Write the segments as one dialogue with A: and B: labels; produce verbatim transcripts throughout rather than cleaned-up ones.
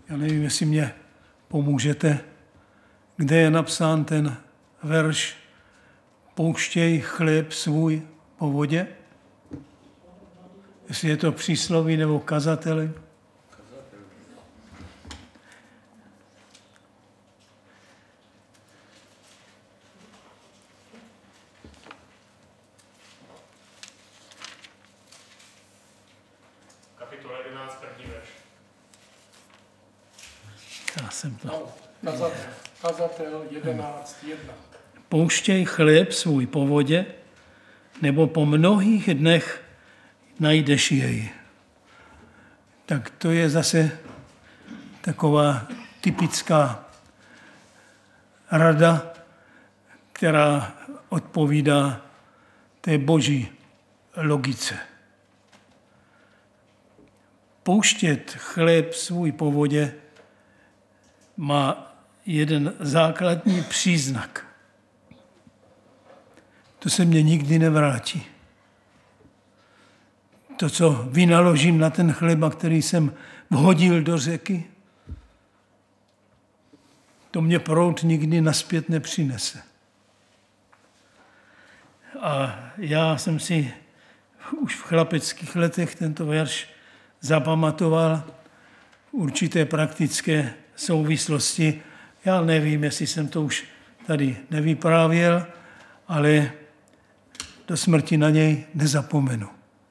A: Já nevím, jestli mě pomůžete, kde je napsán ten verš pouštěj chléb svůj po vodě? Jestli je to přísloví nebo kazateli?
B: Kapitola jedenáct, první verš.
A: Já jsem to...
C: No, kazatel, kazatel jedenáct jedna.
A: Pouštěj chléb svůj po vodě, nebo po mnohých dnech najdeš jej. Tak to je zase taková typická rada, která odpovídá té boží logice. Pouštět chléb svůj po vodě má jeden základní příznak. To se mně nikdy nevrátí. To, co vynaložím na ten chleba, který jsem vhodil do řeky, to mě proud nikdy nazpět nepřinese. A já jsem si už v chlapeckých letech tento verš zapamatoval určité praktické souvislosti. Já nevím, jestli jsem to už tady nevyprávěl, ale do smrti na něj nezapomenu.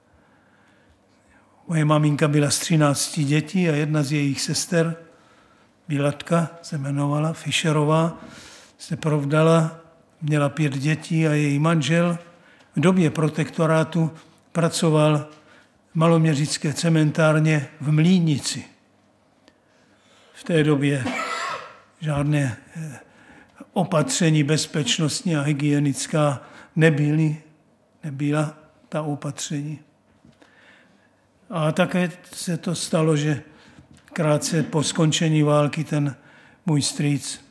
A: Moje maminka byla z třinácti dětí a jedna z jejich sester, Bilatka, se jmenovala Fischerová, se provdala, měla pět dětí a její manžel v době protektorátu pracoval v maloměřické cementárně v Mlýnici. V té době žádné opatření bezpečnostní a hygienická nebyly, nebyla ta opatření. A také se to stalo, že krátce po skončení války ten můj strýc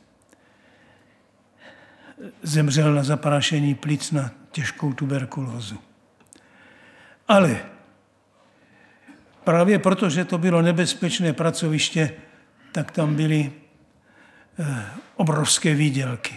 A: zemřel na zaprášení plic na těžkou tuberkulózu. Ale právě proto, že to bylo nebezpečné pracoviště, tak tam byly obrovské výdělky.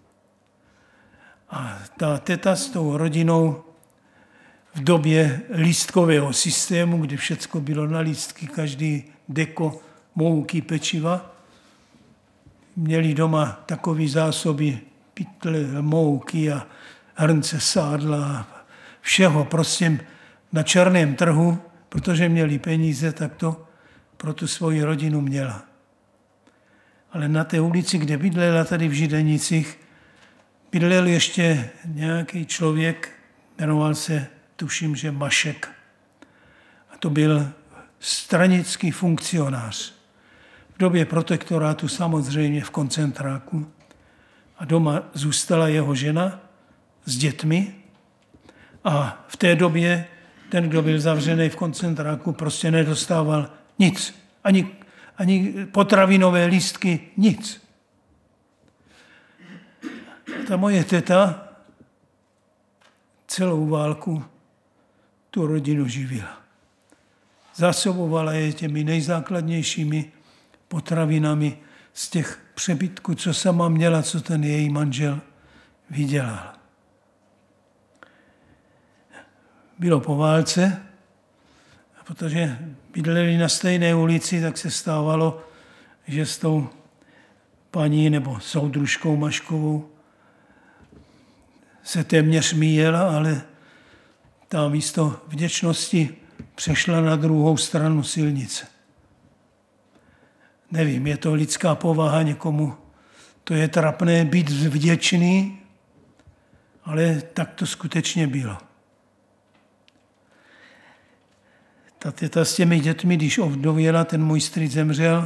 A: A ta teta s tou rodinou v době lístkového systému, kdy všecko bylo na lístky, každý deko mouky, pečiva, měli doma takové zásoby pytle, mouky a hrnce sádla a všeho prostě na černém trhu, protože měli peníze, tak to pro tu svoji rodinu měla. Ale na té ulici, kde bydlela tady v Židenicích, bydlel ještě nějaký člověk, jmenoval se, tuším, že Mašek. A to byl stranický funkcionář. V době protektorátu samozřejmě v koncentráku. A doma zůstala jeho žena s dětmi. A v té době ten, kdo byl zavřený v koncentráku, prostě nedostával nic. Ani, ani potravinové lístky, nic. A ta moje teta celou válku tu rodinu živila. Zásobovala je těmi nejzákladnějšími potravinami z těch přebytků, co sama měla, co ten její manžel vydělal. Bylo po válce, a protože bydleli na stejné ulici, tak se stávalo, že s tou paní nebo soudružkou Maškovou se téměř míjela, ale ta místo vděčnosti přešla na druhou stranu silnice. Nevím, je to lidská povaha, někomu to je trapné být vděčný, ale tak to skutečně bylo. Ta teta s těmi dětmi, když ovdověla, ten můj strýc zemřel,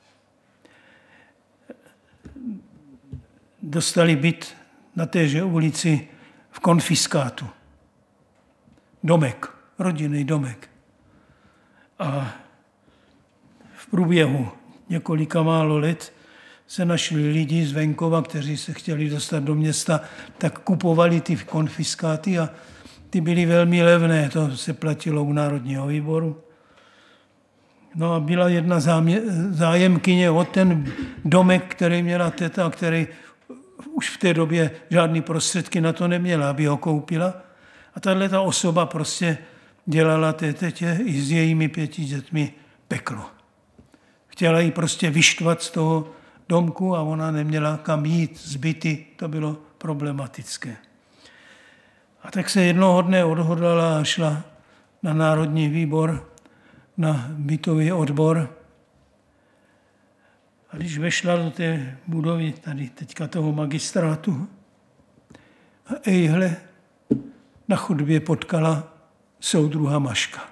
A: dostali byt na téže ulici v konfiskátu. Domek, rodinný domek. A v průběhu několika málo let se našli lidi z venkova, kteří se chtěli dostat do města, tak kupovali ty konfiskáty a ty byly velmi levné, to se platilo u Národního výboru. No a byla jedna zámě, zájemkyně o ten domek, který měla teta, který už v té době žádný prostředky na to neměla, aby ho koupila. A tahle ta osoba prostě dělala té tetě i s jejími pěti dětmi peklo. Chtěla jí prostě vyštvat z toho domku a ona neměla kam jít z byty, to bylo problematické. A tak se jednoho dne odhodlala a šla na Národní výbor, na bytový odbor. A když vešla do té budovy, tady teďka toho magistrátu, a ejhle, na chodbě potkala soudruha Maška.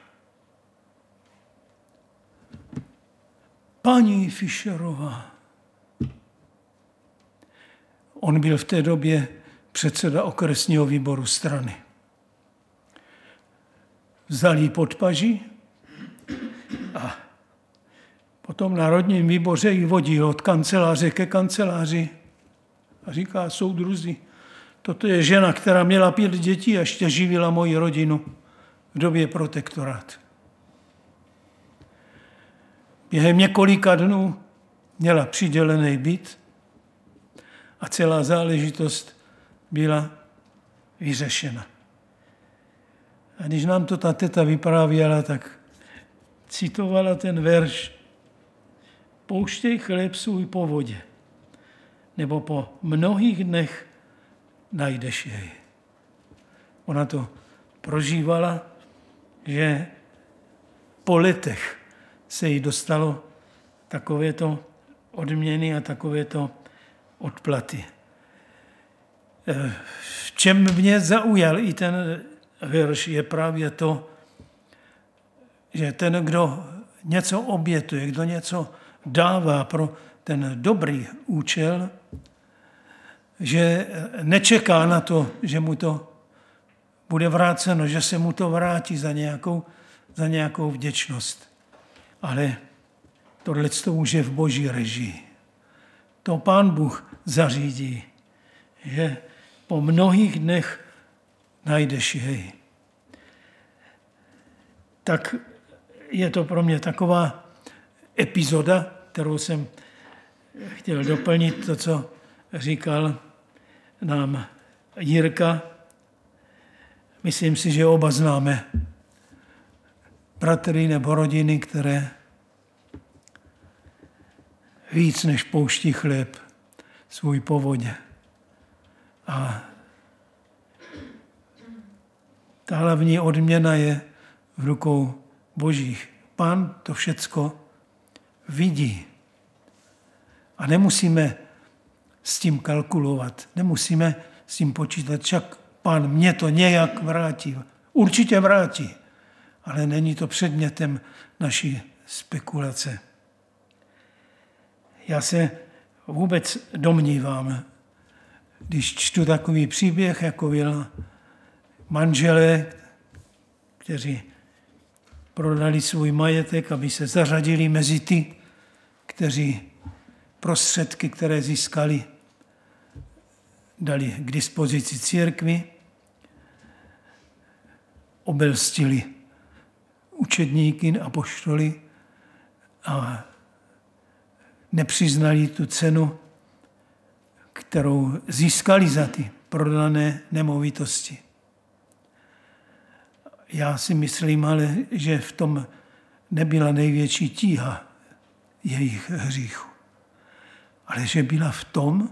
A: Paní Fischerová. On byl v té době předseda okresního výboru strany. Vzal jí pod paži a potom v Národním výboře ji vodil od kanceláře ke kanceláři a říká: soudruzi, toto je žena, která měla pět dětí a ještě živila moji rodinu v době protektorát. Během několika dnů měla přidělený byt a celá záležitost byla vyřešena. A když nám to ta teta vyprávěla, tak citovala ten verš: pouštěj chléb svůj po vodě, nebo po mnohých dnech najdeš jej. Ona to prožívala, že po letech se jí dostalo takovéto odměny a takovéto odplaty. V čem mě zaujal i ten verš, je právě to, že ten, kdo něco obětuje, kdo něco dává pro ten dobrý účel, že nečeká na to, že mu to bude vráceno, že se mu to vrátí za nějakou, za nějakou vděčnost. Ale tohle už je v boží režii. To Pán Bůh zařídí, že po mnohých dnech najdeš jej. Tak je to pro mě taková epizoda, kterou jsem chtěl doplnit, to, co říkal nám Jirka. Myslím si, že oba známe bratry nebo rodiny, které víc než pouští chléb svůj po vodě. A ta hlavní odměna je v rukou božích. Pán to všecko vidí. A nemusíme s tím kalkulovat, nemusíme s tím počítat, však Pán mě to nějak vrátí. Určitě vrátí, ale není to předmětem naší spekulace. Já se vůbec domnívám, když čtu takový příběh, jako byl manželé, kteří prodali svůj majetek, aby se zařadili mezi ty, kteří prostředky, které získali, dali k dispozici církvi, obelstili učedníky a apoštoly a nepřiznali tu cenu, kterou získali za ty prodané nemovitosti. Já si myslím ale, že v tom nebyla největší tíha jejich hříchu, ale že byla v tom,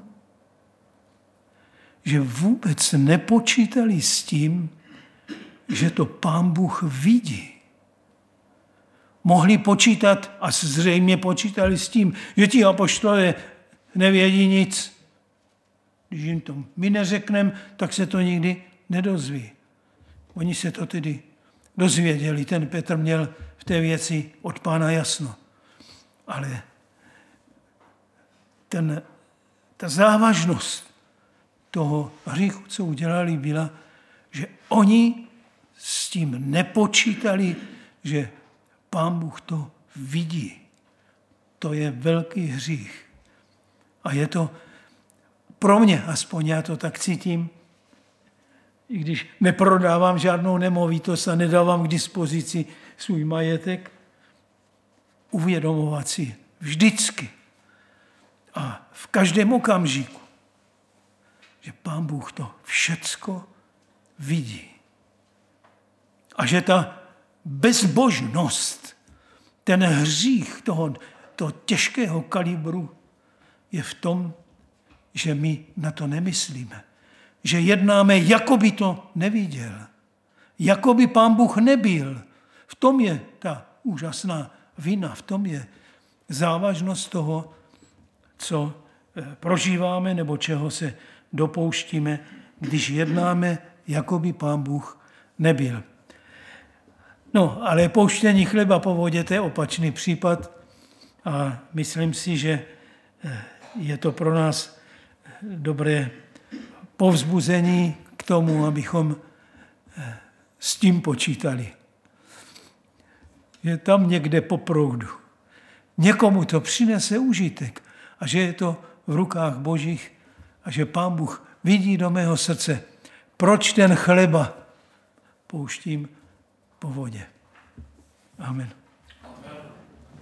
A: že vůbec nepočítali s tím, že to Pán Bůh vidí. Mohli počítat a zřejmě počítali s tím, že ti apoštolé nevědí nic. Když jim to my neřekneme, tak se to nikdy nedozví. Oni se to tedy dozvěděli. Ten Petr měl v té věci od Pána jasno. Ale ten, ta závažnost toho hříchu, co udělali, byla, že oni s tím nepočítali, že Pán Bůh to vidí. To je velký hřích. A je to pro mě, aspoň já to tak cítím, i když neprodávám žádnou nemovitost a nedávám k dispozici svůj majetek, uvědomovat si vždycky a v každém okamžiku, že Pán Bůh to všecko vidí. A že ta bezbožnost, ten hřích toho, toho těžkého kalibru je v tom, že my na to nemyslíme. Že jednáme, jako by to neviděl. Jako by Pán Bůh nebyl. V tom je ta úžasná vina, v tom je závažnost toho, co prožíváme nebo čeho se dopouštíme, když jednáme, jako by Pán Bůh nebyl. No, ale pouštění chleba po vodě, to je opačný případ a myslím si, že je to pro nás dobré povzbuzení k tomu, abychom s tím počítali. Je tam někde po proudu. Někomu to přinese užitek a že je to v rukách Božích a že Pán Bůh vidí do mého srdce, proč ten chleba pouštím po vodě. Amen.